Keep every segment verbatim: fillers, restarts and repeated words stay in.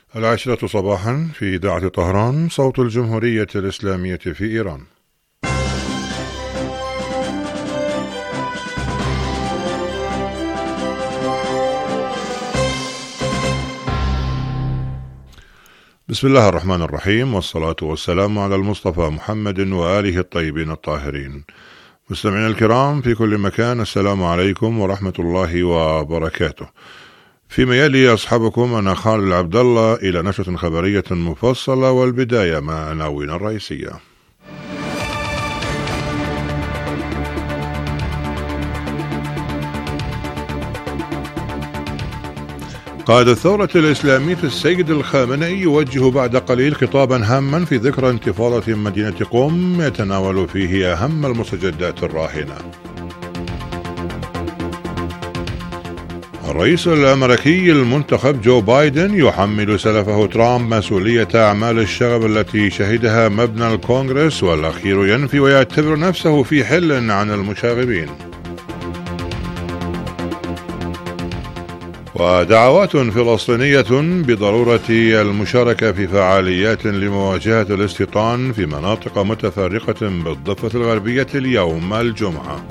العاشرة صباحا في إذاعة طهران، صوت الجمهورية الإسلامية في إيران. بسم الله الرحمن الرحيم، والصلاة والسلام على المصطفى محمد وآله الطيبين الطاهرين. مستمعينا الكرام في كل مكان، السلام عليكم ورحمة الله وبركاته. فيما يلي أصحابكم أنا خالد العبد الله إلى نشرة خبرية مفصلة، والبداية مع عناوين الرئيسية. قائد الثورة الإسلامية السيد الخامنئي يوجه بعد قليل خطابا هاما في ذكرى انتفاضة مدينة قم يتناول فيه أهم المستجدات الراهنة. الرئيس الأمريكي المنتخب جو بايدن يحمل سلفه ترامب مسؤولية أعمال الشغب التي شهدها مبنى الكونغرس، والأخير ينفي ويعتبر نفسه في حل عن المشاغبين. ودعوات فلسطينية بضرورة المشاركة في فعاليات لمواجهة الاستيطان في مناطق متفرقة بالضفة الغربية اليوم الجمعة.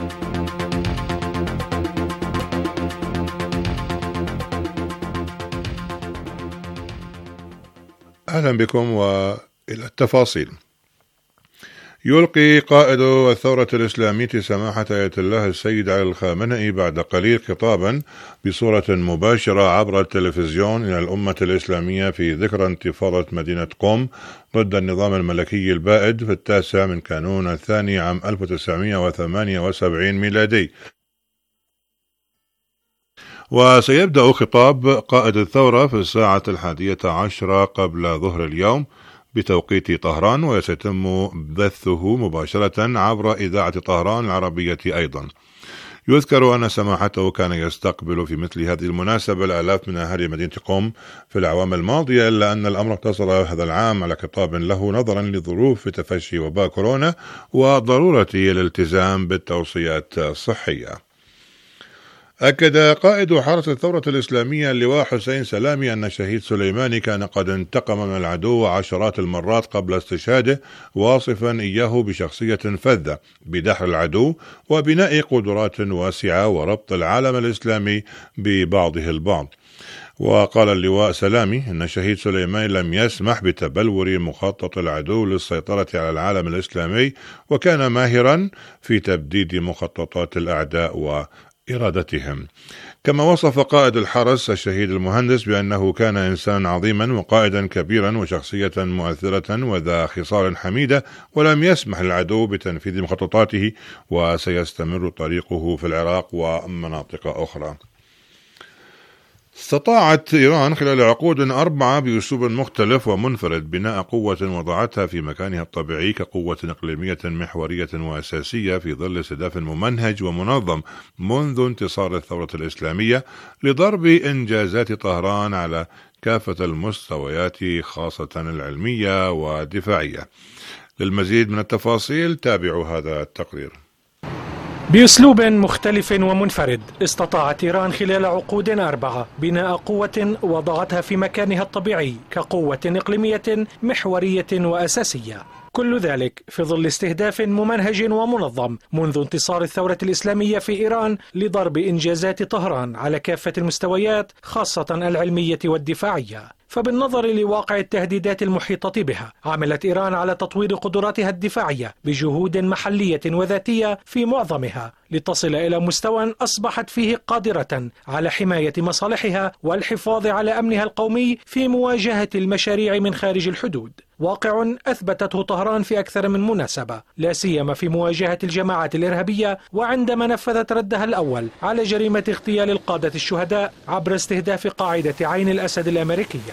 أهلا بكم وإلى التفاصيل. يلقي قائد الثورة الإسلامية سماحة آية الله السيد علي الخامنئي بعد قليل خطابا بصورة مباشرة عبر التلفزيون إلى الأمة الإسلامية في ذكرى انتفاضة مدينة قم ضد النظام الملكي البائد في التاسع من كانون الثاني عام ألف وتسعمائة وثمانية وسبعين ميلادي. وسيبدأ خطاب قائد الثورة في الساعة الحادية عشرة قبل ظهر اليوم بتوقيت طهران، وسيتم بثه مباشرة عبر إذاعة طهران العربية أيضا. يذكر أن سماحته كان يستقبل في مثل هذه المناسبة الآلاف من أهالي مدينة قم في الأعوام الماضية، إلا أن الأمر اقتصر هذا العام على خطاب له نظرا لظروف تفشي وباء كورونا وضرورة الالتزام بالتوصيات الصحية. أكد قائد حرس الثورة الإسلامية اللواء حسين سلامي أن الشهيد سليماني كان قد انتقم من العدو عشرات المرات قبل استشهاده، واصفا إياه بشخصية فذة بدحر العدو وبناء قدرات واسعة وربط العالم الإسلامي ببعضه البعض. وقال اللواء سلامي أن الشهيد سليماني لم يسمح بتبلور مخطط العدو للسيطرة على العالم الإسلامي، وكان ماهرا في تبديد مخططات الأعداء و إرادتهم. كما وصف قائد الحرس الشهيد المهندس بأنه كان إنسان عظيما وقائدا كبيرا وشخصية مؤثرة وذا خصال حميدة، ولم يسمح للعدو بتنفيذ مخططاته، وسيستمر طريقه في العراق ومناطق أخرى. استطاعت إيران خلال عقود أربعة بأسلوب مختلف ومنفرد بناء قوة وضعتها في مكانها الطبيعي كقوة إقليمية محورية وأساسية في ظل استهداف ممنهج ومنظم منذ انتصار الثورة الإسلامية لضرب إنجازات طهران على كافة المستويات، خاصة العلمية والدفاعية. للمزيد من التفاصيل تابعوا هذا التقرير. بأسلوب مختلف ومنفرد استطاعت إيران خلال عقود أربعة بناء قوة وضعتها في مكانها الطبيعي كقوة إقليمية محورية وأساسية، كل ذلك في ظل استهداف ممنهج ومنظم منذ انتصار الثورة الإسلامية في إيران لضرب إنجازات طهران على كافة المستويات، خاصة العلمية والدفاعية. فبالنظر لواقع التهديدات المحيطة بها، عملت إيران على تطوير قدراتها الدفاعية بجهود محلية وذاتية في معظمها، لتصل إلى مستوى أصبحت فيه قادرة على حماية مصالحها والحفاظ على أمنها القومي في مواجهة المشاريع من خارج الحدود، واقع أثبتته طهران في أكثر من مناسبة، لا سيما في مواجهة الجماعات الإرهابية، وعندما نفذت ردها الأول على جريمة اغتيال القادة الشهداء عبر استهداف قاعدة عين الأسد الأمريكية.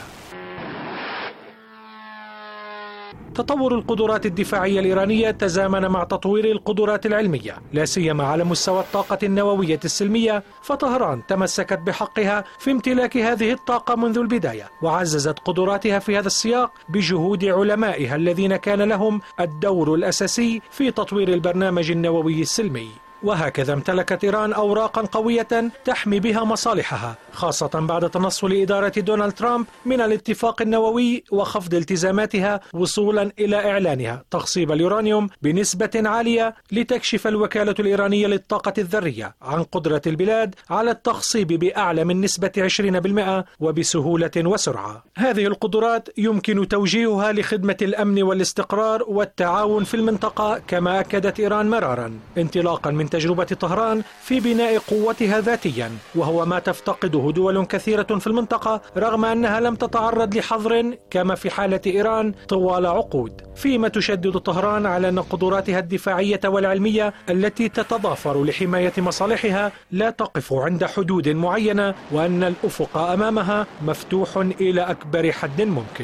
تطور القدرات الدفاعية الإيرانية تزامن مع تطوير القدرات العلمية، لا سيما على مستوى الطاقة النووية السلمية، فطهران تمسكت بحقها في امتلاك هذه الطاقة منذ البداية، وعززت قدراتها في هذا السياق بجهود علمائها الذين كان لهم الدور الأساسي في تطوير البرنامج النووي السلمي. وهكذا امتلكت إيران أوراقا قوية تحمي بها مصالحها، خاصة بعد تنصل إدارة دونالد ترامب من الاتفاق النووي وخفض التزاماتها وصولا إلى إعلانها تخصيب اليورانيوم بنسبة عالية، لتكشف الوكالة الإيرانية للطاقة الذرية عن قدرة البلاد على التخصيب بأعلى من نسبة عشرين بالمئة وبسهولة وسرعة. هذه القدرات يمكن توجيهها لخدمة الأمن والاستقرار والتعاون في المنطقة، كما أكدت إيران مرارا انطلاقا من تجربة طهران في بناء قوتها ذاتيا، وهو ما تفتقده دول كثيرة في المنطقة رغم أنها لم تتعرض لحظر كما في حالة إيران طوال عقود. فيما تشدد طهران على أن قدراتها الدفاعية والعلمية التي تتضافر لحماية مصالحها لا تقف عند حدود معينة، وأن الأفق أمامها مفتوح إلى أكبر حد ممكن.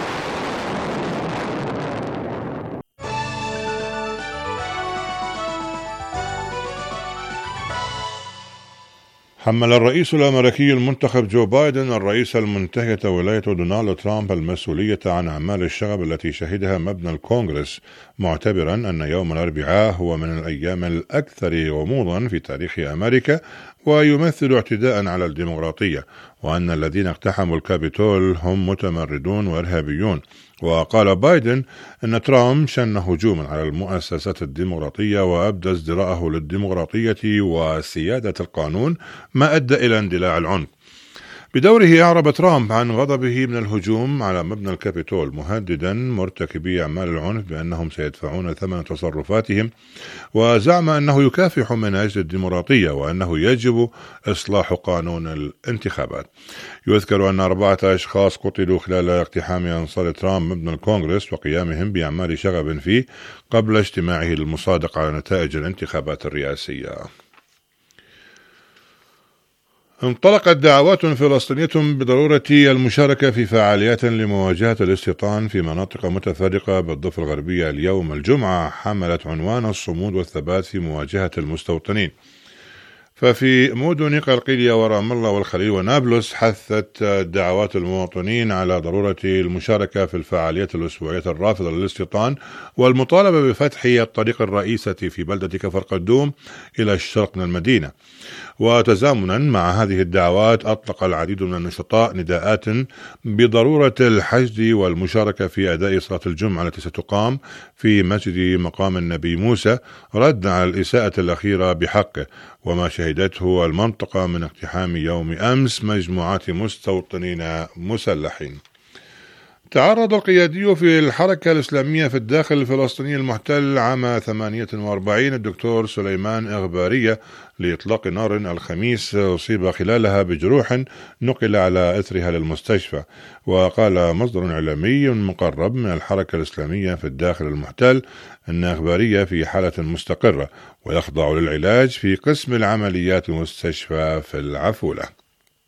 حمل الرئيس الأمريكي المنتخب جو بايدن الرئيس المنتهية ولاية دونالد ترامب المسؤولية عن أعمال الشغب التي شهدها مبنى الكونغرس، معتبرا أن يوم الأربعاء هو من الأيام الأكثر غموضا في تاريخ أمريكا ويمثل اعتداء على الديمقراطية، وأن الذين اقتحموا الكابيتول هم متمردون وإرهابيون. وقال بايدن أن ترامب شن هجوما على المؤسسات الديمقراطية وأبدى ازدراءه للديمقراطية وسيادة القانون، ما أدى إلى اندلاع العنف. بدوره أعرب ترامب عن غضبه من الهجوم على مبنى الكابيتول، مهددا مرتكبي أعمال العنف بأنهم سيدفعون ثمن تصرفاتهم، وزعم أنه يكافح من أجل الديمقراطية وأنه يجب إصلاح قانون الانتخابات. يذكر أن أربعة أشخاص قتلوا خلال اقتحام أنصار ترامب مبنى الكونغرس وقيامهم بأعمال شغب فيه قبل اجتماعه للمصادقة على نتائج الانتخابات الرئاسية. انطلقت دعوات فلسطينية بضرورة المشاركة في فعاليات لمواجهة الاستيطان في مناطق متفرقة بالضفة الغربية اليوم الجمعة، حملت عنوان الصمود والثبات في مواجهة المستوطنين. ففي مدن قلقيلية ورام الله والخليل ونابلس حثت دعوات المواطنين على ضرورة المشاركة في الفعاليات الأسبوعية الرافضة للاستيطان والمطالبة بفتح الطريق الرئيسة في بلدة كفر قدوم إلى الشرق من المدينة. وتزامنا مع هذه الدعوات أطلق العديد من النشطاء نداءات بضرورة الحشد والمشاركة في أداء صلاة الجمعة التي ستقام في مسجد مقام النبي موسى، ردا على الإساءة الأخيرة بحقه وما شهدته المنطقة من اقتحام يوم أمس مجموعات مستوطنين مسلحين. تعرض القيادي في الحركة الإسلامية في الداخل الفلسطيني المحتل عام ثمانية وأربعين الدكتور سليمان إغبارية لإطلاق نار الخميس، أصيب خلالها بجروح نقل على إثرها للمستشفى. وقال مصدر إعلامي مقرب من الحركة الإسلامية في الداخل المحتل أن إغبارية في حالة مستقرة ويخضع للعلاج في قسم العمليات المستشفى في العفولة.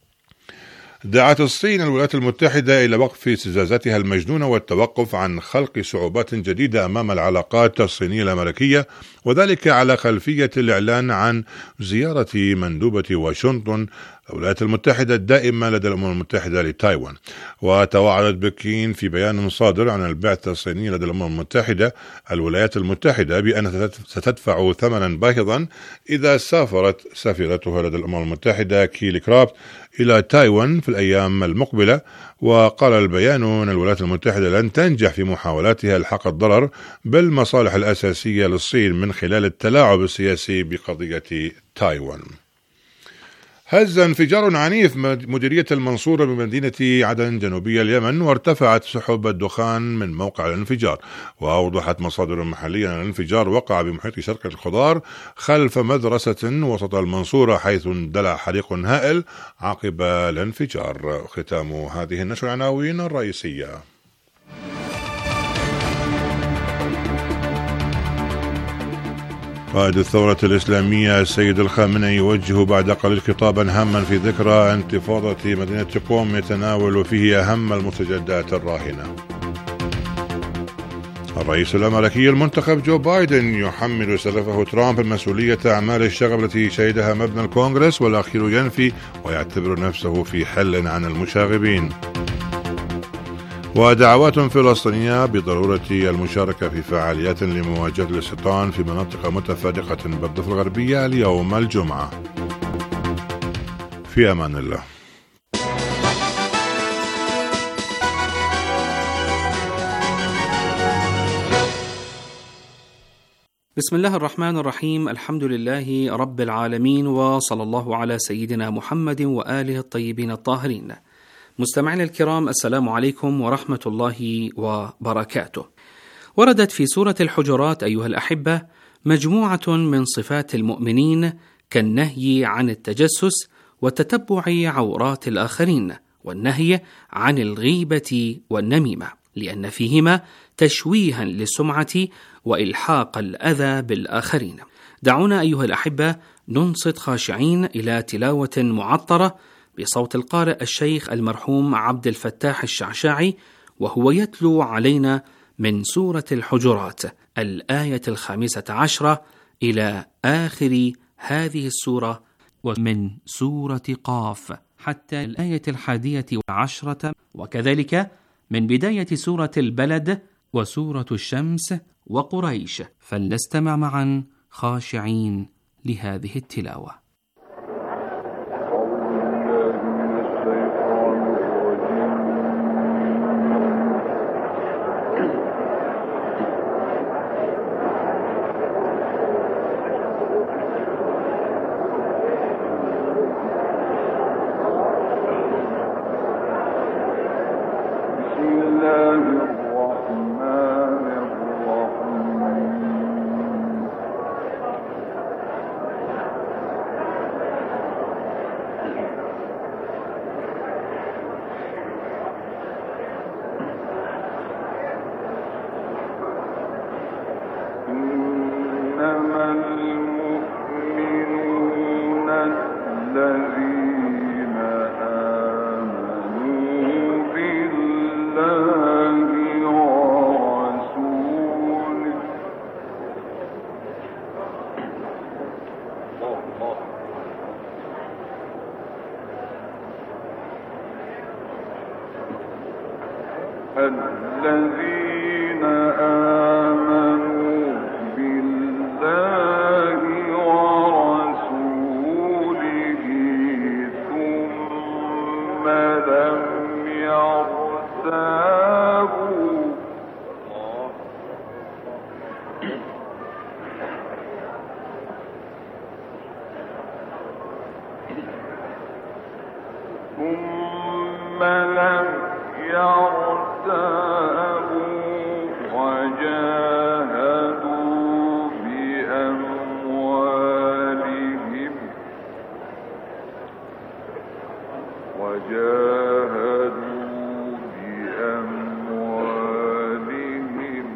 دعت الصين الولايات المتحدة إلى وقف استفزازاتها المجنونة والتوقف عن خلق صعوبات جديدة أمام العلاقات الصينية الأمريكية، وذلك على خلفية الإعلان عن زيارة مندوبة واشنطن الولايات المتحدة الدائمة لدى الأمم المتحدة لتايوان. وتوعدت بكين في بيان صادر عن البعثة الصينية لدى الأمم المتحدة الولايات المتحدة بأنها ستدفع ثمنا باهظا إذا سافرت سفيرتها لدى الأمم المتحدة كيلي كرافت إلى تايوان في الأيام المقبلة. وقال البيان أن الولايات المتحدة لن تنجح في محاولاتها إلحاق الضرر بالمصالح الأساسية للصين من خلال التلاعب السياسي بقضية تايوان. هز انفجار عنيف مديرية المنصورة بمدينة عدن جنوبية اليمن، وارتفعت سحب الدخان من موقع الانفجار. وأوضحت مصادر محلية أن الانفجار وقع بمحيط شرق الخضار خلف مدرسة وسط المنصورة، حيث اندلع حريق هائل عقب الانفجار. ختام هذه النشر العناوين الرئيسية. قائد الثورة الإسلامية السيد الخامنئي يوجه بعد قليل خطابا هاما في ذكرى انتفاضة مدينة قم يتناول فيه أهم المستجدات الراهنة. الرئيس الأمريكي المنتخب جو بايدن يحمل سلفه ترامب المسؤولية أعمال الشغب التي شهدها مبنى الكونغرس، والأخير ينفي ويعتبر نفسه في حل عن المشاغبين. ودعوات فلسطينية بضرورة المشاركة في فعاليات لمواجهة الاستيطان في مناطق متفرقة بالضفة الغربية اليوم الجمعة. في أمان الله. بسم الله الرحمن الرحيم. الحمد لله رب العالمين، وصلى الله على سيدنا محمد وآله الطيبين الطاهرين. مستمعينا الكرام، السلام عليكم ورحمة الله وبركاته. وردت في سورة الحجرات أيها الأحبة مجموعة من صفات المؤمنين كالنهي عن التجسس وتتبع عورات الآخرين، والنهي عن الغيبة والنميمة، لأن فيهما تشويها للسمعة وإلحاق الأذى بالآخرين. دعونا أيها الأحبة ننصت خاشعين إلى تلاوة معطرة بصوت القارئ الشيخ المرحوم عبد الفتاح الشعشاعي، وهو يتلو علينا من سورة الحجرات الآية الخامسة عشرة إلى آخر هذه السورة، ومن سورة قاف حتى الآية الحادية والعشرة، وكذلك من بداية سورة البلد وسورة الشمس وقريش. فلنستمع معا خاشعين لهذه التلاوة. الذين آمنوا بالله ورسوله ثم لم يرتابوا ثم لم يرتابوا وجاهدوا بأموالهم وجاهدوا بأموالهم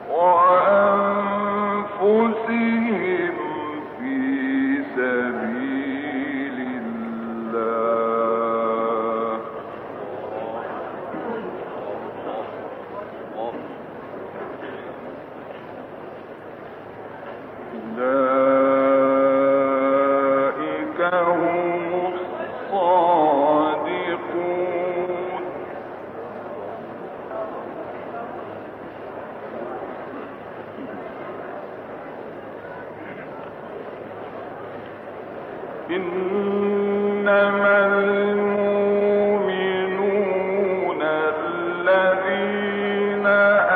وأنفسهم في سبيل الله أولئك هم الصادقون. إنما المؤمنون الذين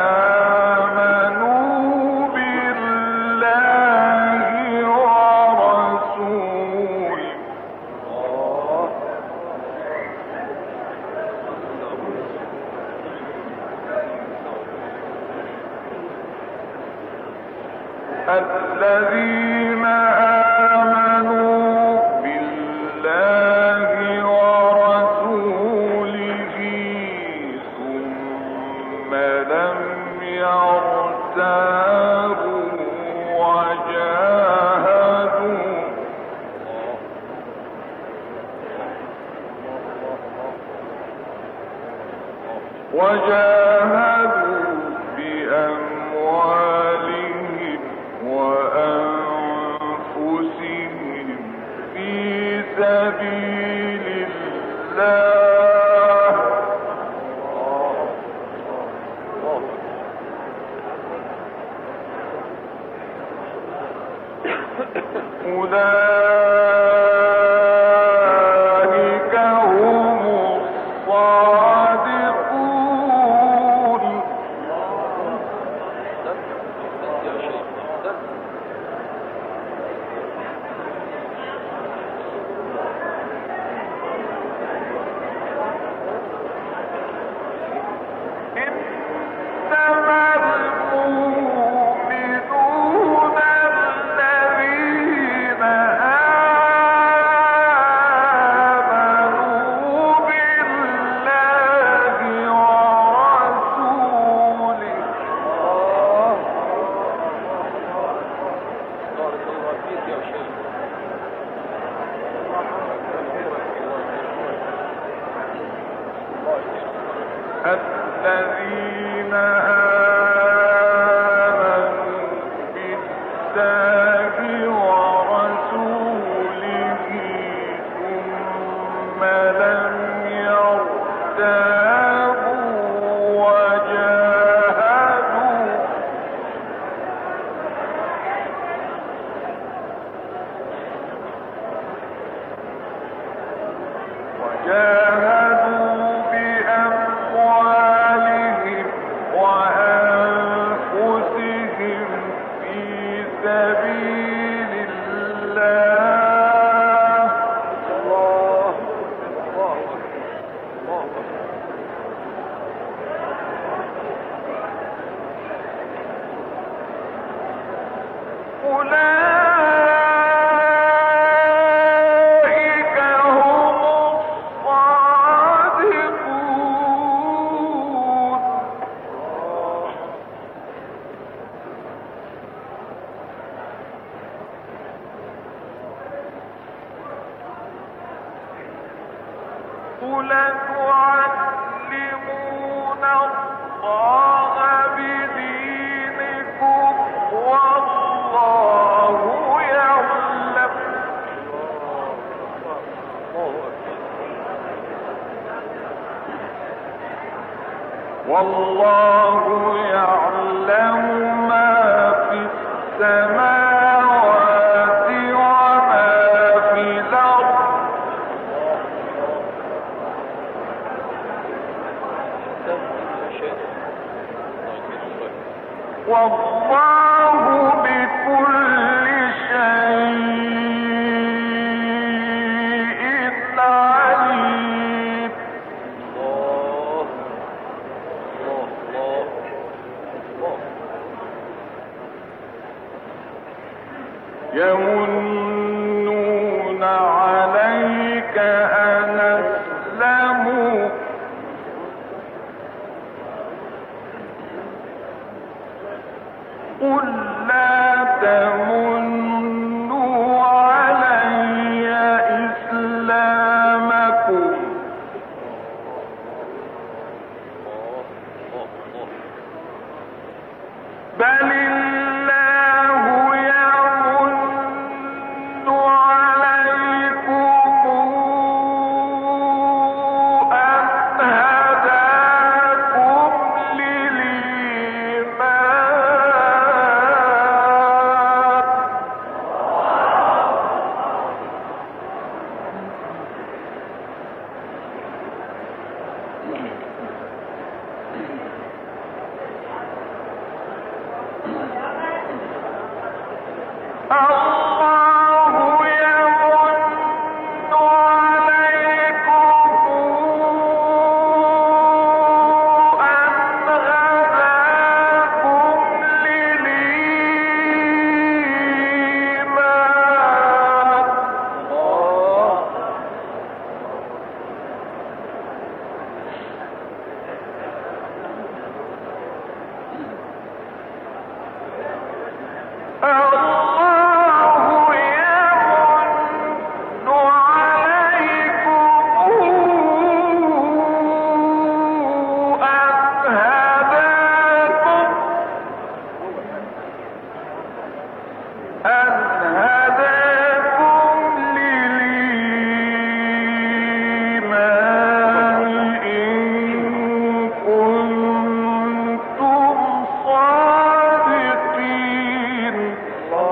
آمنوا بالله ورسوله الذين آمنوا بالله ورسوله ثم لم يرتابوا وجاهدوا وجاهدوا بأموالهم وأنفسهم في سبيل الله أولئك هم الصادقون. إنما المؤمنون الذين آمنوا بالله ورسوله الذين آمنوا بالله ورسوله ثم لم يرتابوا وجاهدوا وجاهدوا بأموالهم وأنفسهم في سبيل الله. الله الله أولئك هم الصادقون. قل تعلمون الله بدينكم والله يعلم والله يعلم ما في السماوات وما في الأرض. والله بكل شيء عليم. يمنون عليك أن أسلموا قل لا تمنوا علي إسلامكم بل الله يمن عليكم أن هداكم للإيمان. الله يمن عليكم أن هداكم للإيمان. الله يمن عليكم أن هداكم أن هداكم للإيمان إن كنتم صادقين. الله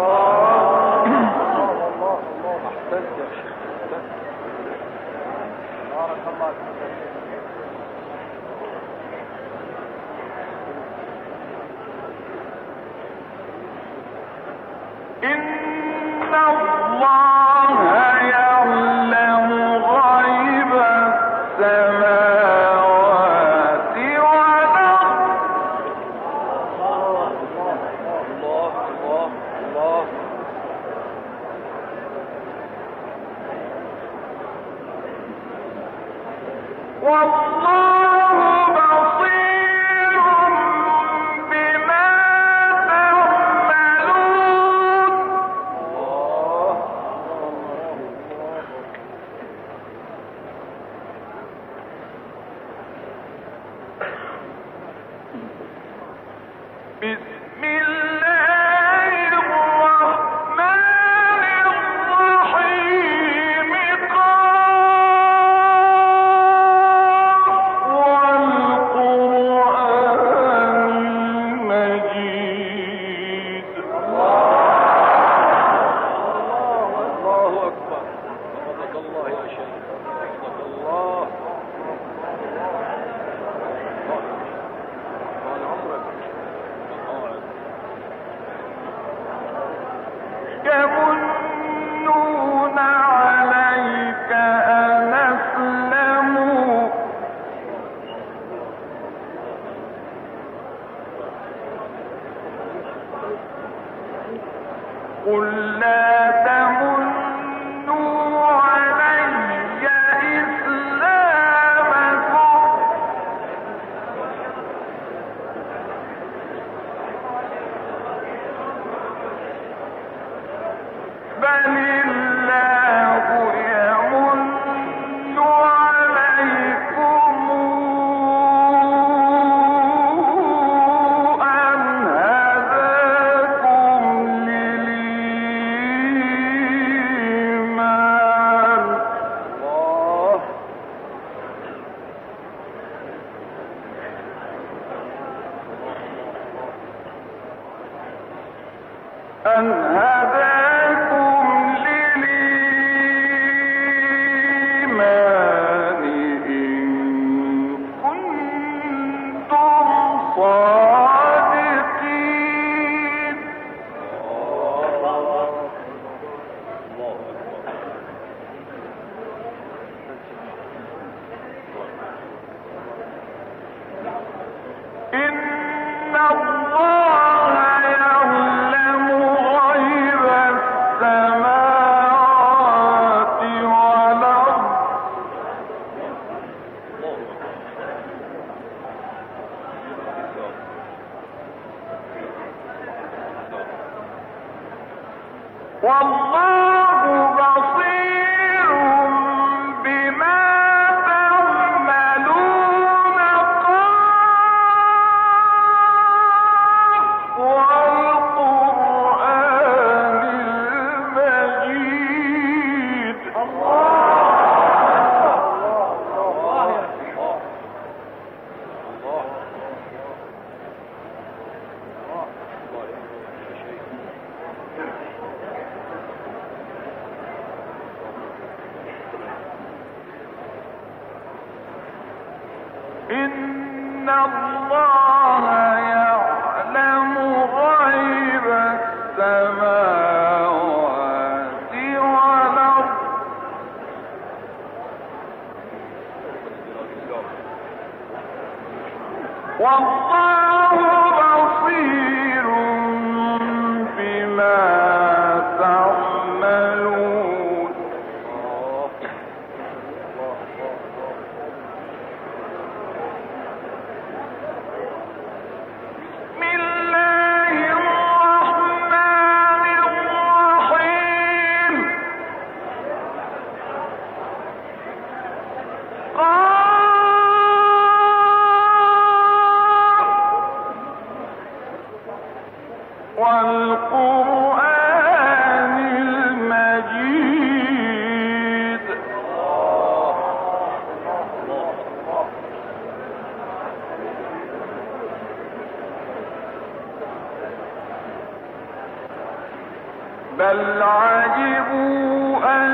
إن الله يعلم غيب السماوات والأرض. والله بصير بما تعملون. بسم الله الرحمن الرحيم. قاف والقرآن المجيد. الله أكبر. صدق الله يا شيخ. صدق الله. طال عمرك. يمنون عليك أن أسلموا قل لا تمنوا علي إسلامكم بل الله يمن عليكم أن هداكم للإيمان. الله أن هداكم للإيمان إن كنتم صادقين. إن الله يعلم غيب السماوات والأرض. والله بصير بما تعملون. قاف والقرآن المجيد. إن الله يعلم غيب السماوات والأرض. والله بصير بما تعملون. بسم الله الرحمن الرحيم. قاف والقرآن المجيد. بل عجبوا أن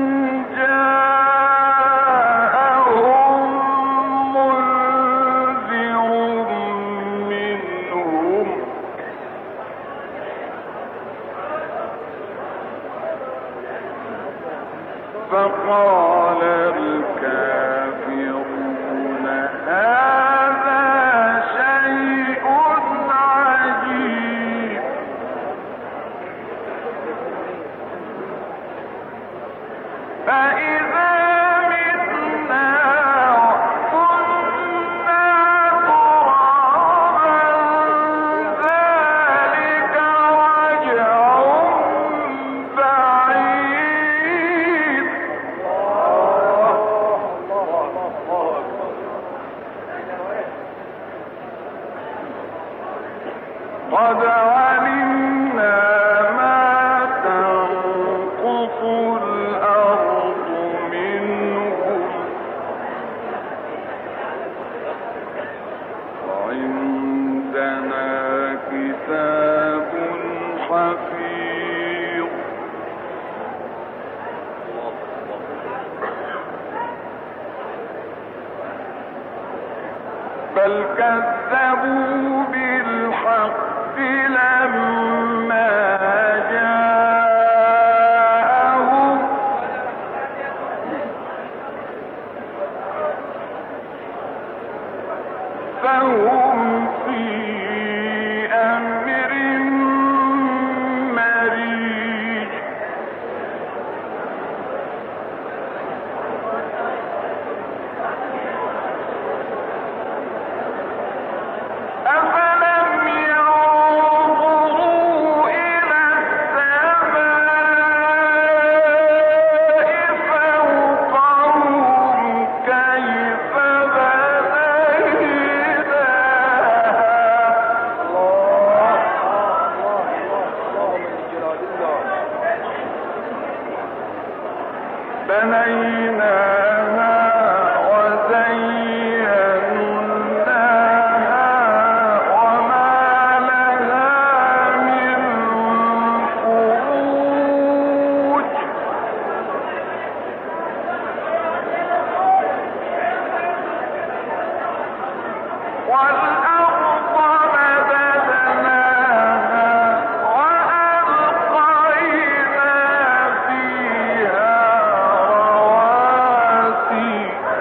جاءهم منذر منهم قد علمنا ما تنقص الأرض منهم وعندنا كتاب حفيظ بل كذبوا بالحق لما جاءهم فهم في أمر مريج أفلم ينظروا إلى السماء فوقهم كيف بنيناها وزيناها وما لها من فروج والأرض مددناها وألقينا فيها رواسي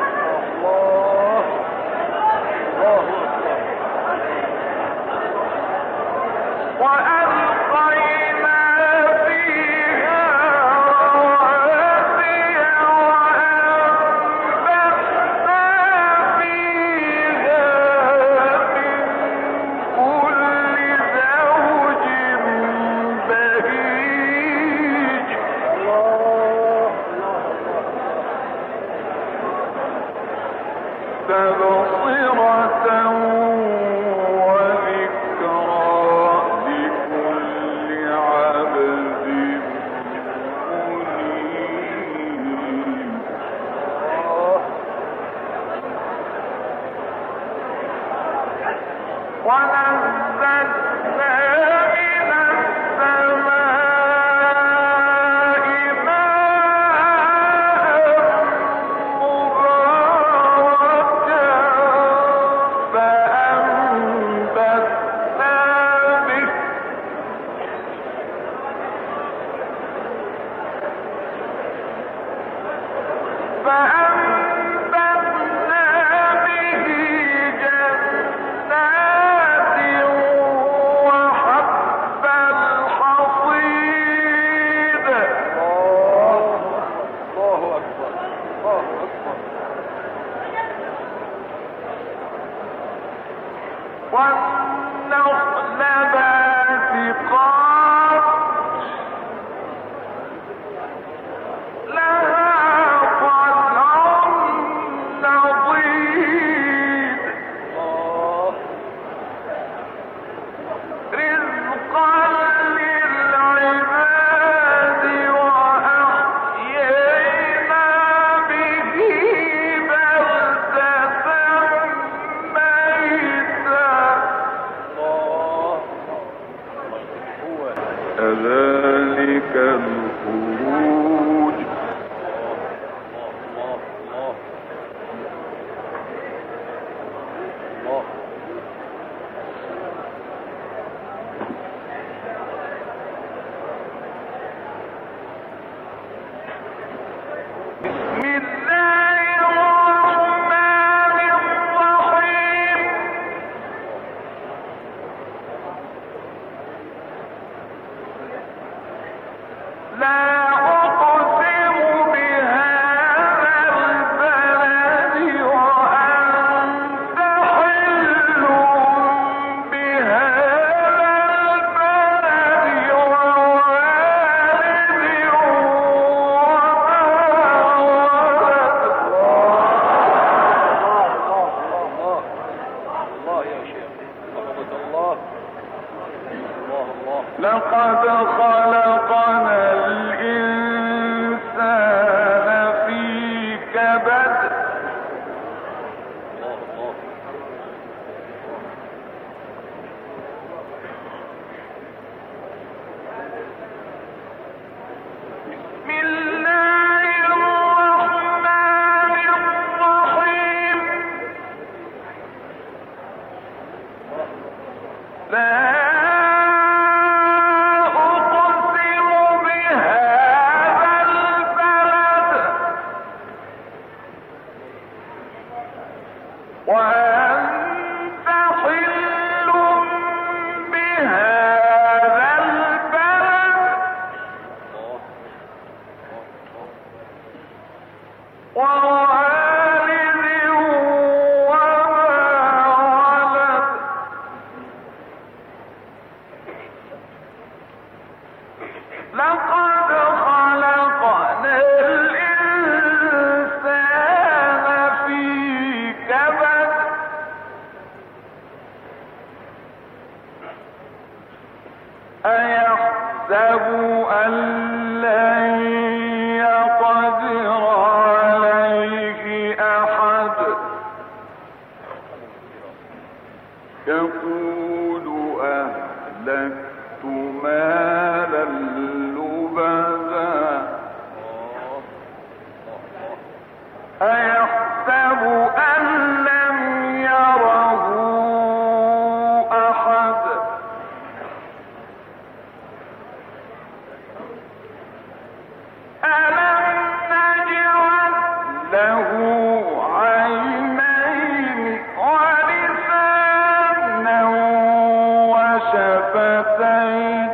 وألقينا فيها رواسي وأنبتنا فيها من كل زوج بهيج تبصرة وذكرى لكل عبد منيب ونزلنا من السماء ماء مباركا فأنبتنا به فأنبتنا به جنات وحب الحصيد والنخل باسقات لها طلع نضيد رزقا للعباد وأحيينا به بلدة ميتا كذلك الخروج بسم الله الرحمن الرحيم لا أقسم بهذا البلد وأنت حل بهذا البلد ووالد وما ولد لقد خلقنا الإنسان في كبد بسم الله الرحمن الرحيم لا وأنت حل بهذا البلد ووالد وما ولد لقد خلقنا الإنسان في كبد أيحسب أن لن يقدر عليه أحد يقول أهلكت مالا لبدا أيحسب أن لم يره أحد ألم نجعل له عينين ولسانا وشفتين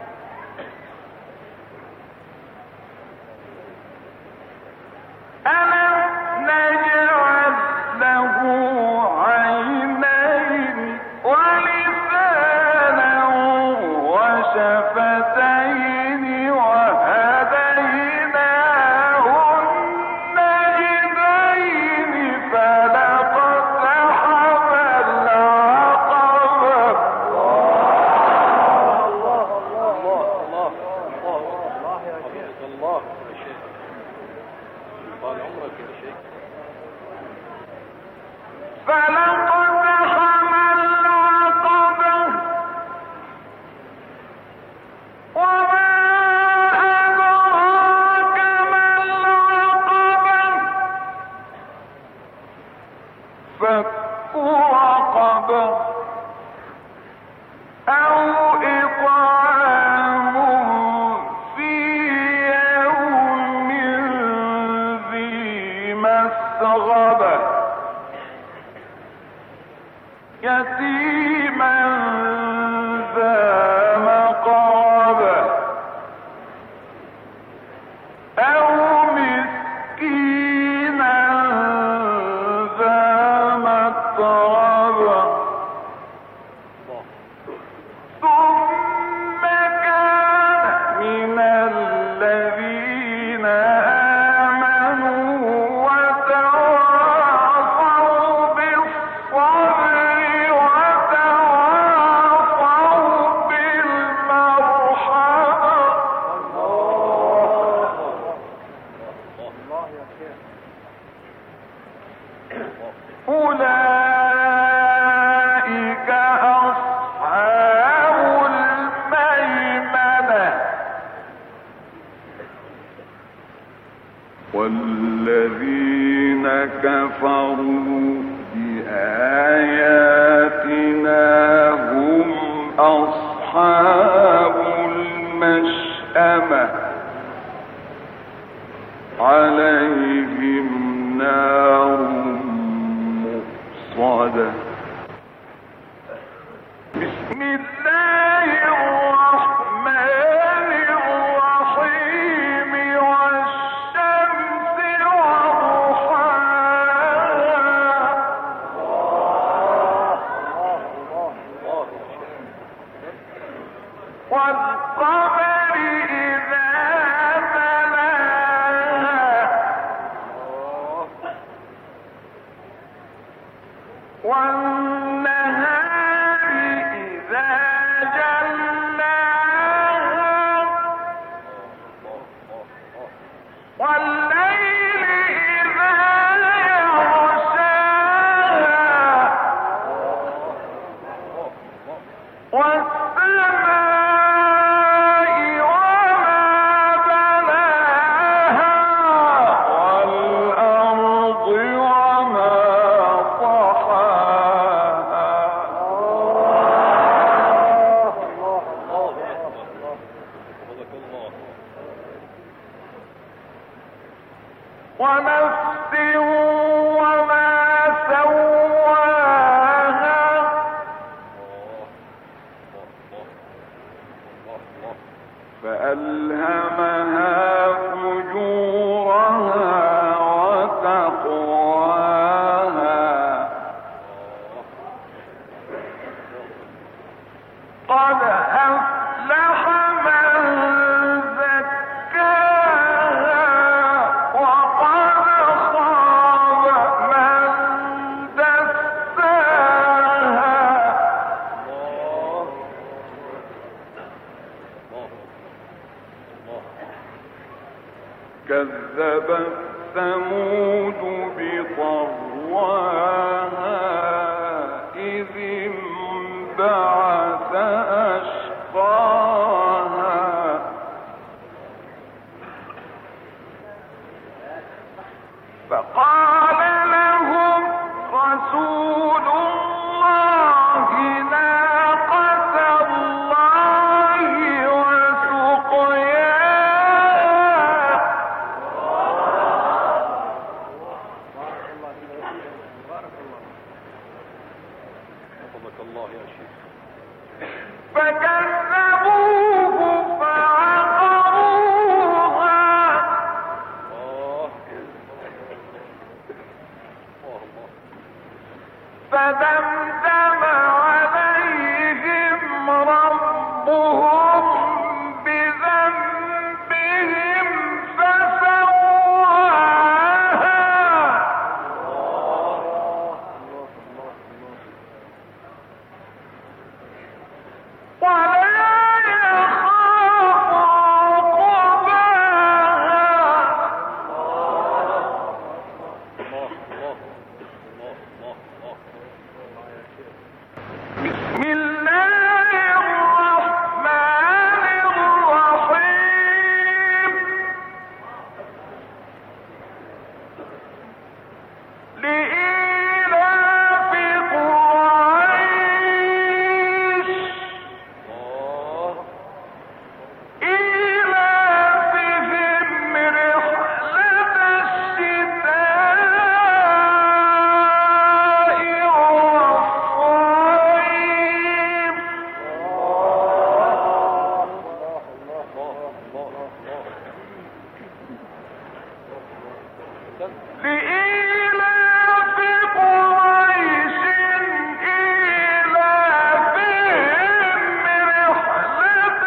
ألم نجعل له عينين ولسانا وشفتين وهديناه النجدين فلاقتحم العقبة فلاقتحم العقبة وما أدراك ما العقبة فك رقبة أو إطعام في يوم ذي مسغبة يتيما ذا مقربة أو مسكينا ذا متربة ثم كان من الذين آمنوا وتواصوا بالصبر وتواصوا بالمرحمة أولئك أصحاب الميمنة والذين كفروا بآياتنا هم أصحاب المشأمة عليهم نار مؤصدة بسم الله الرحمن الرحيم والشمس وضحاها والقمر إذا تلاها والنهار إذا جلاها كذبت ثمود بطغواها إذ انبعث أشقاها فقال لهم رسول الله ناقة الله وسقياها فكذبوه فعقروها فدمدم عليهم ربهم بذنبهم فسواها ولا يخاف عقباها. بسم الله الرحمن الرحيم. لإيلاف قريش إيلافهم رحلة الشتاء والصيف. لإيلاف قريش إيلافهم رحلة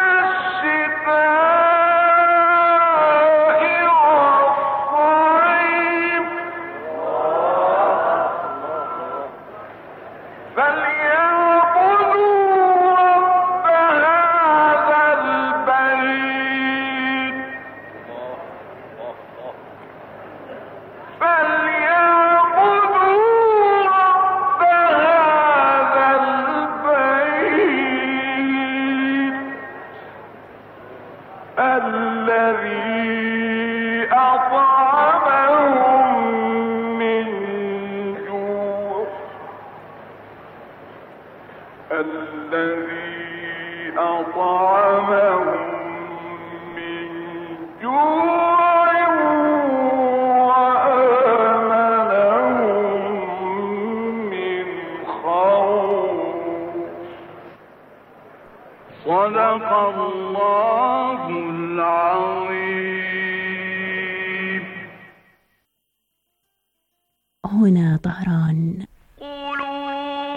الشتاء والصيف. فليعبدوا رب هذا البيت فليعبدوا رب هذا البيت الذي أطعمهم من جوع الذي أطعمهم من جوع وآمنهم من خوف. صدق الله العظيم. هنا طهران. قولوا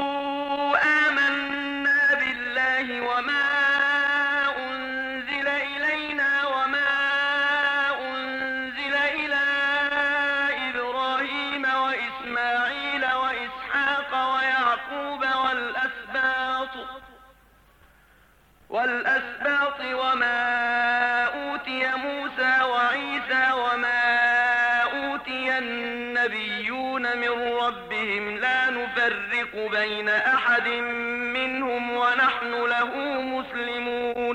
آمنا بالله وما أنزل إلينا وما أنزل إلى إبراهيم وإسماعيل وإسحاق ويعقوب والأسباط والأسباط وما أوتي موسى وعيسى وما أوتي النبيون من ربهم لا نفرق بين أحد منهم ونحن له مسلمون. مسلمون.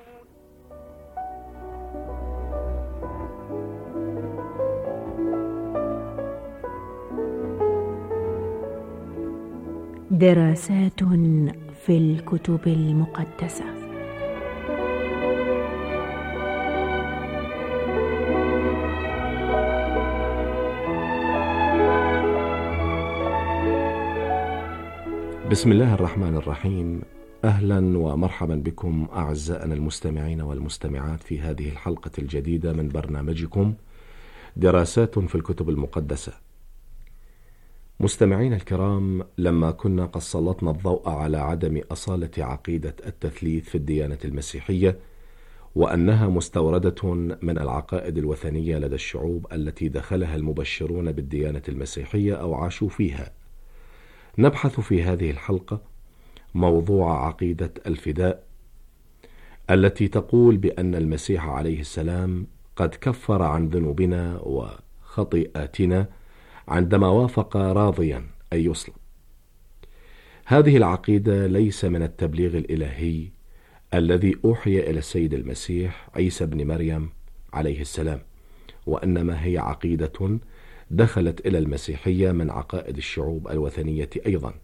دراسات في الكتب المقدسة. بسم الله الرحمن الرحيم. أهلا ومرحبا بكم أعزائنا المستمعين والمستمعات في هذه الحلقة الجديدة من برنامجكم دراسات في الكتب المقدسة. مستمعين الكرام، لما كنا قد سلطنا الضوء على عدم أصالة عقيدة التثليث في الديانة المسيحية، وأنها مستوردة من العقائد الوثنية لدى الشعوب التي دخلها المبشرون بالديانة المسيحية أو عاشوا فيها، نبحث في هذه الحلقة موضوع عقيدة الفداء التي تقول بأن المسيح عليه السلام قد كفر عن ذنوبنا وخطيئاتنا عندما وافق راضيا أن يصلب. هذه العقيدة ليس من التبليغ الإلهي الذي أوحي إلى السيد المسيح عيسى بن مريم عليه السلام، وإنما هي عقيدة دخلت إلى المسيحية من عقائد الشعوب الوثنية أيضا،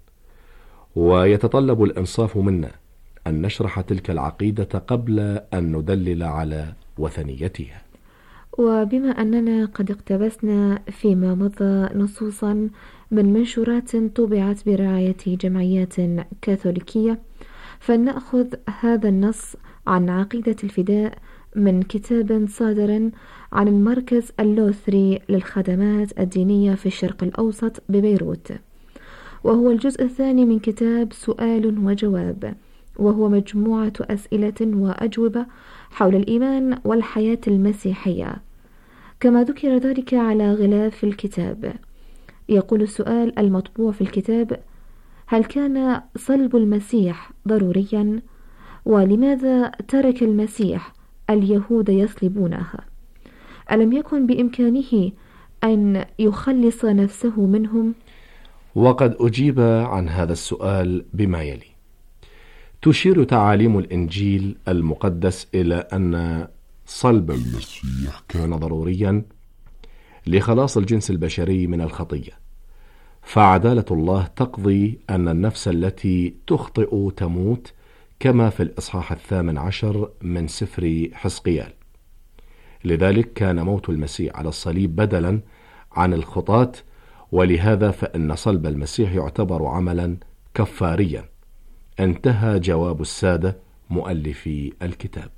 ويتطلب الإنصاف منا أن نشرح تلك العقيدة قبل أن ندلل على وثنيتها. وبما أننا قد اقتبسنا فيما مضى نصوصا من منشورات طبعت برعاية جمعيات كاثوليكية، فلنأخذ هذا النص عن عقيدة الفداء من كتاب صادر عن المركز اللوثري للخدمات الدينية في الشرق الأوسط ببيروت، وهو الجزء الثاني من كتاب سؤال وجواب، وهو مجموعة أسئلة وأجوبة حول الإيمان والحياة المسيحية، كما ذكر ذلك على غلاف الكتاب. يقول السؤال المطبوع في الكتاب: هل كان صلب المسيح ضروريا؟ ولماذا ترك المسيح اليهود يصلبونه؟ ألم يكن بإمكانه أن يخلص نفسه منهم؟ وقد أجيب عن هذا السؤال بما يلي. تشير تعاليم الإنجيل المقدس إلى أن صلب المسيح كان ضروريا لخلاص الجنس البشري من الخطية، فعدالة الله تقضي أن النفس التي تخطئ تموت، كما في الإصحاح الثامن عشر من سفر حزقيال. لذلك كان موت المسيح على الصليب بدلا عن الخطاة، ولهذا فإن صلب المسيح يعتبر عملا كفاريا. انتهى جواب السادة مؤلفي الكتاب.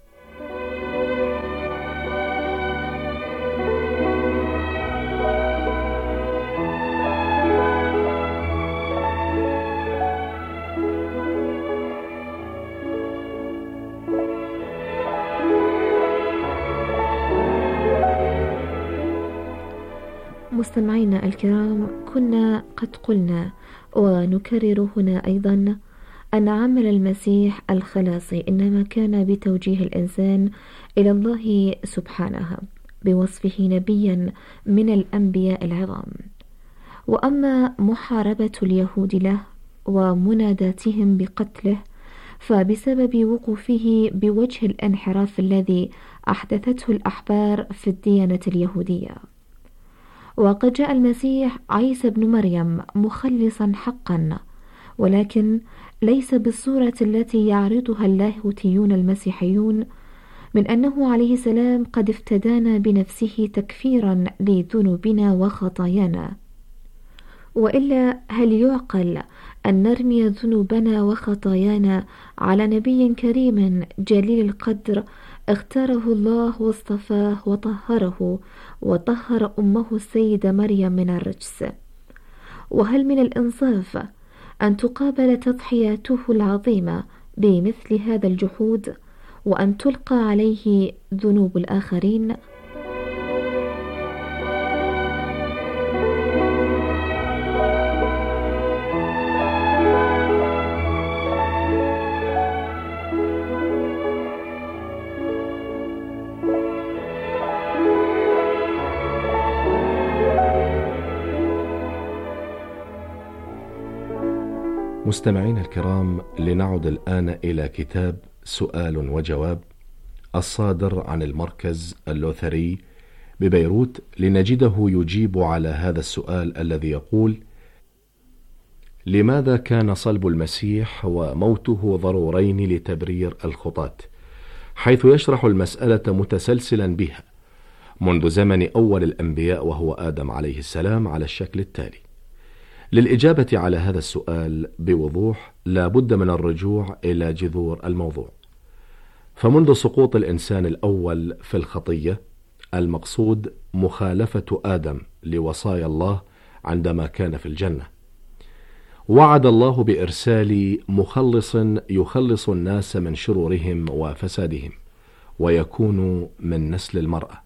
مستمعينا الكرام، كنا قد قلنا ونكرر هنا أيضا أن عمل المسيح الخلاصي إنما كان بتوجيه الإنسان إلى الله سبحانه بوصفه نبيا من الأنبياء العظام. وأما محاربة اليهود له ومناداتهم بقتله فبسبب وقوفه بوجه الانحراف الذي أحدثته الأحبار في الديانة اليهودية. وقد جاء المسيح عيسى بن مريم مخلصا حقا، ولكن ليس بالصورة التي يعرضها اللاهوتيون المسيحيون من أنه عليه السلام قد افتدانا بنفسه تكفيرا لذنوبنا وخطايانا. وإلا هل يعقل أن نرمي ذنوبنا وخطايانا على نبي كريم جليل القدر اختاره الله واصطفاه وطهره وطهر أمه السيدة مريم من الرجس؟ وهل من الإنصاف أن تقابل تضحياته العظيمة بمثل هذا الجحود وأن تلقى عليه ذنوب الآخرين؟ مستمعين الكرام، لنعد الآن إلى كتاب سؤال وجواب الصادر عن المركز اللوثري ببيروت، لنجده يجيب على هذا السؤال الذي يقول: لماذا كان صلب المسيح وموته ضرورين لتبرير الخطاة؟ حيث يشرح المسألة متسلسلا بها منذ زمن أول الأنبياء وهو آدم عليه السلام على الشكل التالي. للإجابة على هذا السؤال بوضوح لا بد من الرجوع إلى جذور الموضوع. فمنذ سقوط الإنسان الأول في الخطية، المقصود مخالفة آدم لوصايا الله عندما كان في الجنة، وعد الله بإرسال مخلص يخلص الناس من شرورهم وفسادهم، ويكون من نسل المرأة.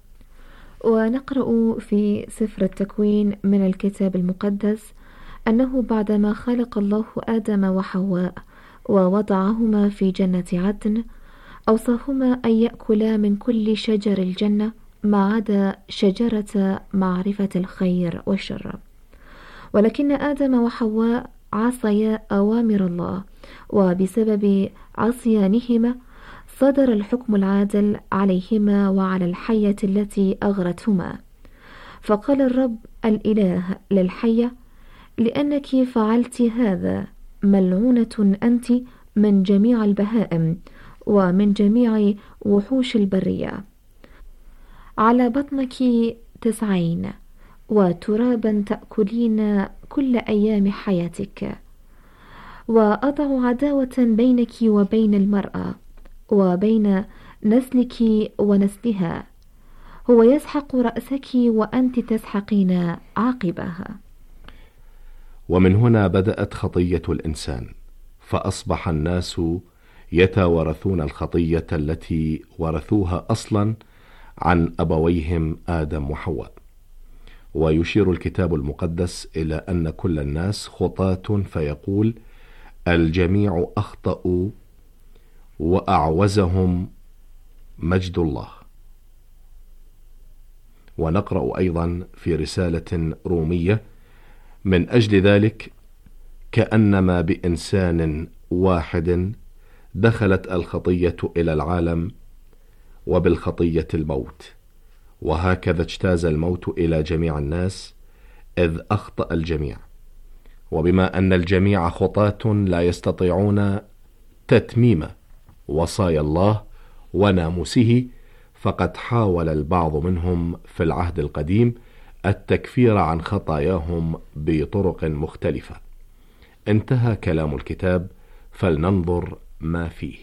ونقرأ في سفر التكوين من الكتاب المقدس أنه بعدما خلق الله آدم وحواء ووضعهما في جنة عدن، أوصاهما أن يأكلا من كل شجر الجنة ما عدا شجرة معرفة الخير والشر. ولكن آدم وحواء عصيا أوامر الله، وبسبب عصيانهما صدر الحكم العادل عليهما وعلى الحية التي أغرتهما. فقال الرب الإله للحية: لأنك فعلت هذا ملعونة أنت من جميع البهائم ومن جميع وحوش البرية، على بطنك تسعين وترابا تأكلين كل أيام حياتك، وأضع عداوة بينك وبين المرأة وبين نسلك ونسلها، هو يسحق رأسك وأنت تسحقين عاقبها. ومن هنا بدأت خطية الإنسان، فأصبح الناس يتوارثون الخطية التي ورثوها أصلا عن أبويهم آدم وحواء. ويشير الكتاب المقدس إلى أن كل الناس خطاة، فيقول: الجميع أخطأوا وأعوزهم مجد الله. ونقرأ أيضا في رسالة رومية: من أجل ذلك كأنما بإنسان واحد دخلت الخطية إلى العالم، وبالخطية الموت، وهكذا اجتاز الموت إلى جميع الناس إذ أخطأ الجميع. وبما أن الجميع خطاة لا يستطيعون تتميم وصايا الله وناموسه، فقد حاول البعض منهم في العهد القديم التكفير عن خطاياهم بطرق مختلفة. انتهى كلام الكتاب، فلننظر ما فيه.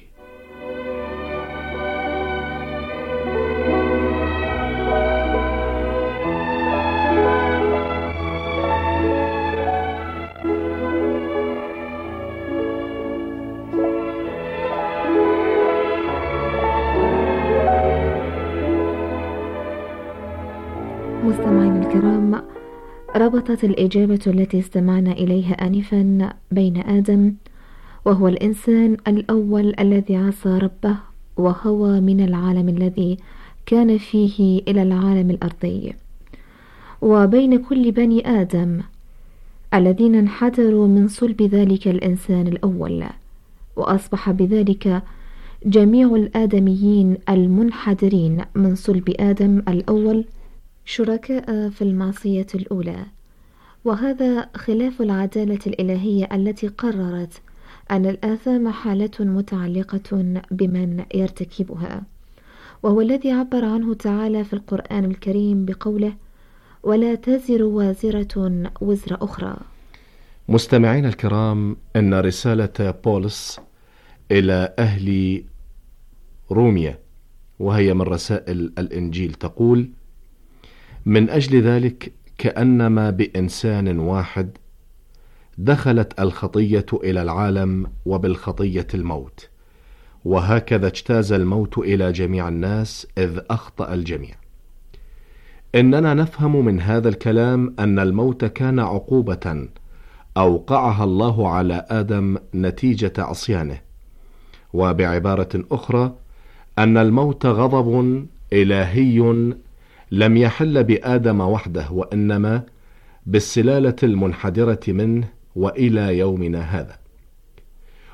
مستمعين الكرام، ربطت الإجابة التي استمعنا إليها آنفا بين آدم وهو الإنسان الأول الذي عصى ربه وهوى من العالم الذي كان فيه إلى العالم الأرضي، وبين كل بني آدم الذين انحدروا من صلب ذلك الإنسان الأول، وأصبح بذلك جميع الآدميين المنحدرين من صلب آدم الأول شركاء في المعصية الأولى. وهذا خلاف العدالة الإلهية التي قررت أن الآثام حالة متعلقة بمن يرتكبها، وهو الذي عبر عنه تعالى في القرآن الكريم بقوله: ولا تزر وازرة وزر أخرى. مستمعين الكرام، إن رسالة بولس إلى أهل روميا، وهي من رسائل الإنجيل، تقول: من أجل ذلك كأنما بإنسان واحد دخلت الخطية إلى العالم، وبالخطية الموت، وهكذا اجتاز الموت إلى جميع الناس إذ أخطأ الجميع. إننا نفهم من هذا الكلام أن الموت كان عقوبة أوقعها الله على آدم نتيجة عصيانه، وبعبارة أخرى أن الموت غضب إلهي لم يحل بآدم وحده، وإنما بالسلالة المنحدرة منه وإلى يومنا هذا.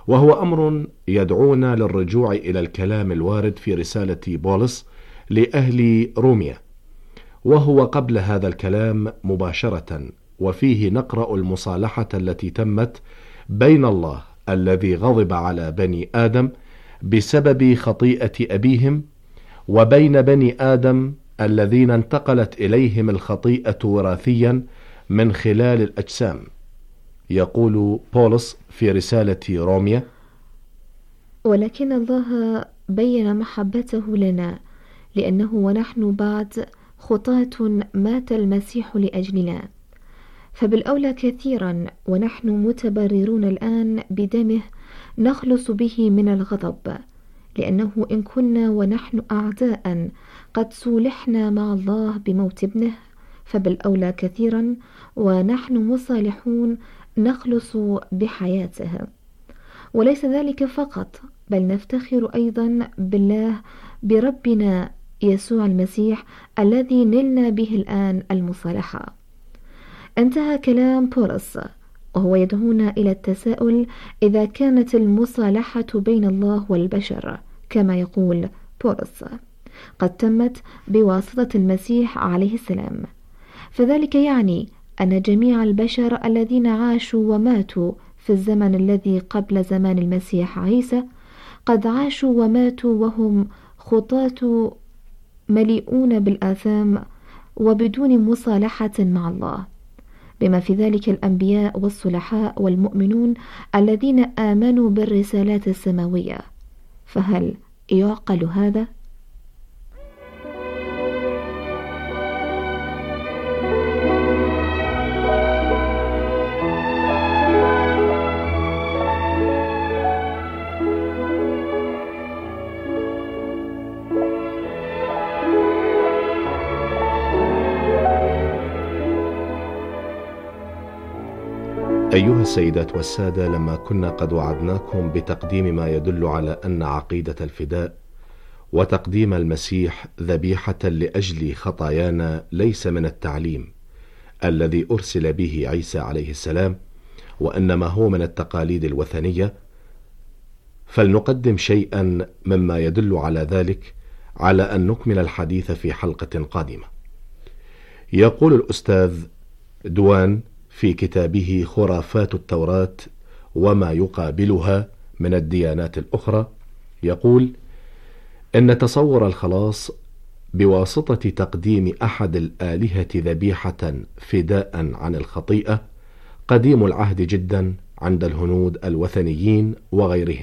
وهو أمر يدعونا للرجوع إلى الكلام الوارد في رسالة بولس لأهل روميا، وهو قبل هذا الكلام مباشرة، وفيه نقرأ المصالحة التي تمت بين الله الذي غضب على بني آدم بسبب خطيئة أبيهم وبين بني آدم الذين انتقلت إليهم الخطيئة وراثيا من خلال الأجسام. يقول بولس في رسالة روميا: ولكن الله بين محبته لنا لأنه ونحن بعد خطاة مات المسيح لأجلنا، فبالأولى كثيرا ونحن متبررون الآن بدمه نخلص به من الغضب، لأنه إن كنا ونحن أعداء قد صولحنا مع الله بموت ابنه، فبالأولى كثيرا ونحن مصالحون نخلص بحياته. وليس ذلك فقط، بل نفتخر أيضا بالله بربنا يسوع المسيح الذي نلنا به الآن المصالحة. انتهى كلام بولس وهو يدعونا إلى التساؤل إذا كانت المصالحة بين الله والبشر كما يقول بولس قد تمت بواسطة المسيح عليه السلام، فذلك يعني أن جميع البشر الذين عاشوا وماتوا في الزمن الذي قبل زمان المسيح عيسى قد عاشوا وماتوا وهم خطاة مليئون بالآثام وبدون مصالحة مع الله، بما في ذلك الأنبياء والصلحاء والمؤمنون الذين آمنوا بالرسالات السماوية. فهل يعقل هذا؟ أيها السيدات والسادة، لما كنا قد وعدناكم بتقديم ما يدل على أن عقيدة الفداء وتقديم المسيح ذبيحة لأجل خطايانا ليس من التعليم الذي أرسل به عيسى عليه السلام، وإنما هو من التقاليد الوثنية، فلنقدم شيئا مما يدل على ذلك على أن نكمل الحديث في حلقة قادمة. يقول الأستاذ دوان في كتابه خرافات التوراة وما يقابلها من الديانات الأخرى، يقول: إن تصور الخلاص بواسطة تقديم أحد الآلهة ذبيحة فداء عن الخطيئة قديم العهد جدا عند الهنود الوثنيين وغيرهم.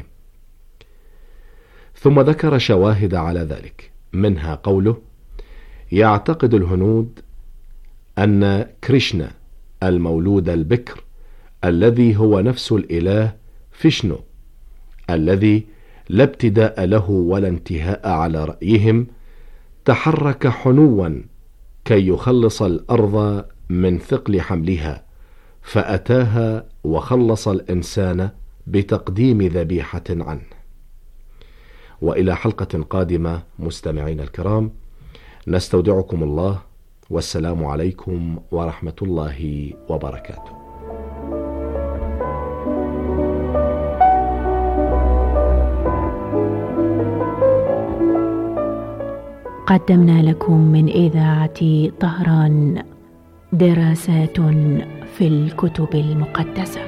ثم ذكر شواهد على ذلك، منها قوله: يعتقد الهنود أن كريشنا المولود البكر الذي هو نفس الإله فيشنو الذي لا ابتداء له ولا انتهاء على رأيهم تحرك حنوا كي يخلص الأرض من ثقل حملها، فأتاها وخلص الإنسان بتقديم ذبيحة عنه. وإلى حلقة قادمة مستمعين الكرام، نستودعكم الله، والسلام عليكم ورحمة الله وبركاته. قدمنا لكم من إذاعة طهران دراسات في الكتب المقدسة.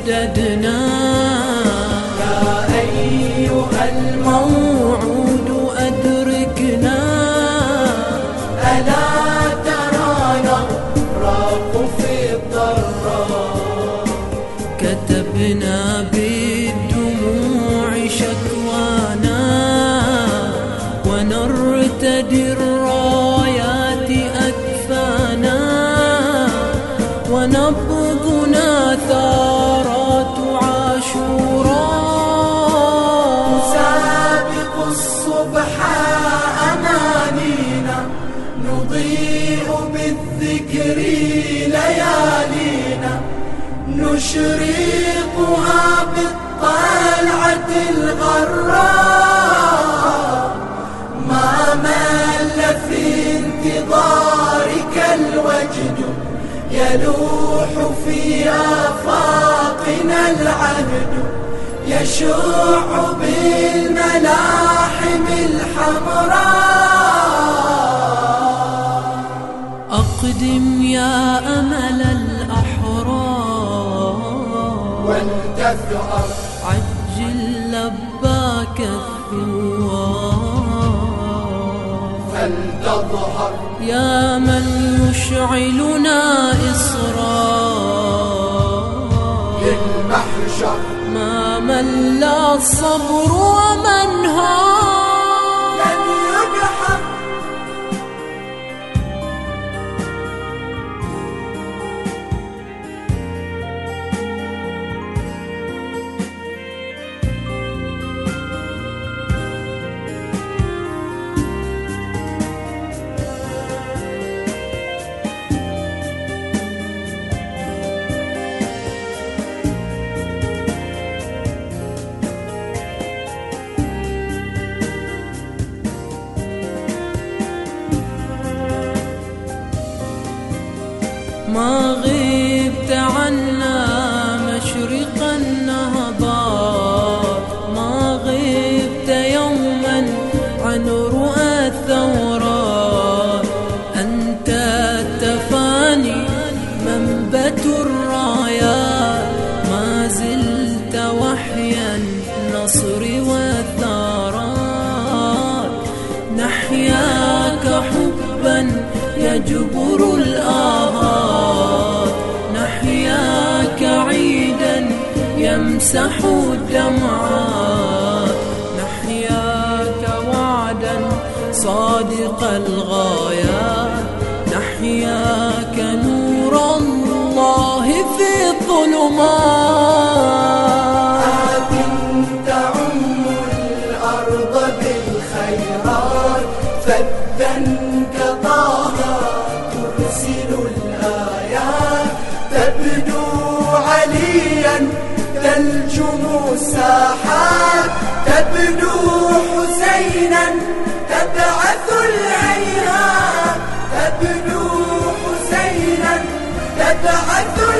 رددنا يا أيها الموعود أدركنا ألا ترى نغرق في الضراء كتبنا بالدموع شكوانا ونرتدي الرايات أكفانا ونبضنا ثارات عاشوراء نسابق الصبح أمانينا نضيء بالذكر ليالينا نشرقها بالطلعة الغراء ما مل في انتظارك الوجد يلوح في آفاقنا العهد يشع بالملاحم الحمراء أقدم يا أمل الأحرار ولتثأر عجل لباك الثوار فلتظهر يا من يشعلنا إصرار للمحشر ما مل الصبر ومن هار لن يجحر ما غبت عنا مشرق النهضات ما غبت يوما عن رؤى الثورات أنت التفاني منبت الرايات ما زلت وحيا النصر والثارات نحياك حبا يجبر الآهات نحياك عيدا يمسح الدمعات نحياك وعدا صادق الغايات نحياك نور الله في الظلمات تعم الأرض بالخيرات فدا كطه ترسل الآيات تبدو عليا تلجم الساحات تبدو حسينا تبعث الهيهات تبدو حسينا تبعث